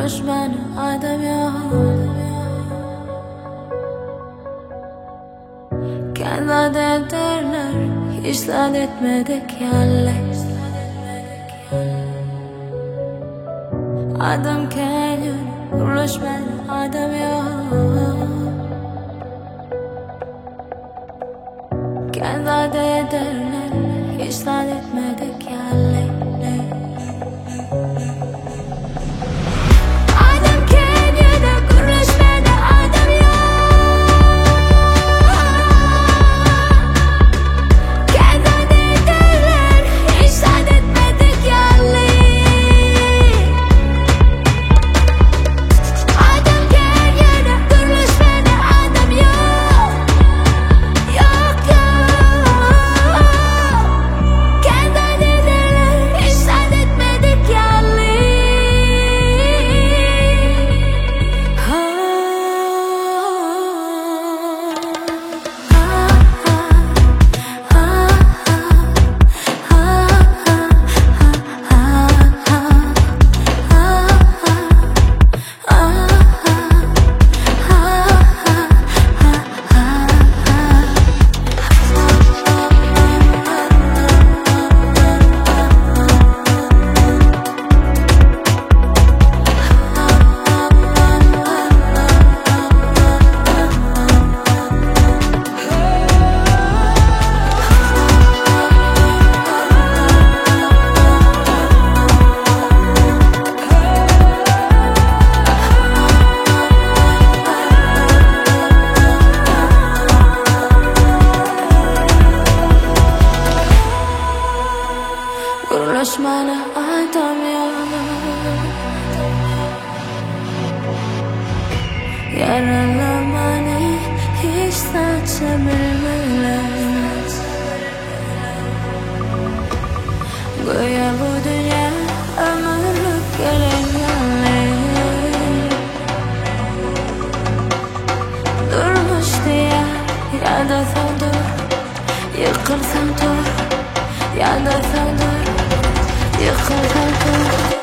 Konuşmana adam yok. Kendi adet derler, hiç lan etmedik yerler. Adam geliyor, konuşmana adam yok. Kendi adet derler, hiç lan etmedik yerler. Konuşmana adam yok. Yaralamanı hiç saçabilmez. Güya bu dünya ömürlük gelenler. Durmuş diye ya da sen dur. Yıkılsam dur ya da sen dur. Yıkılsam dur.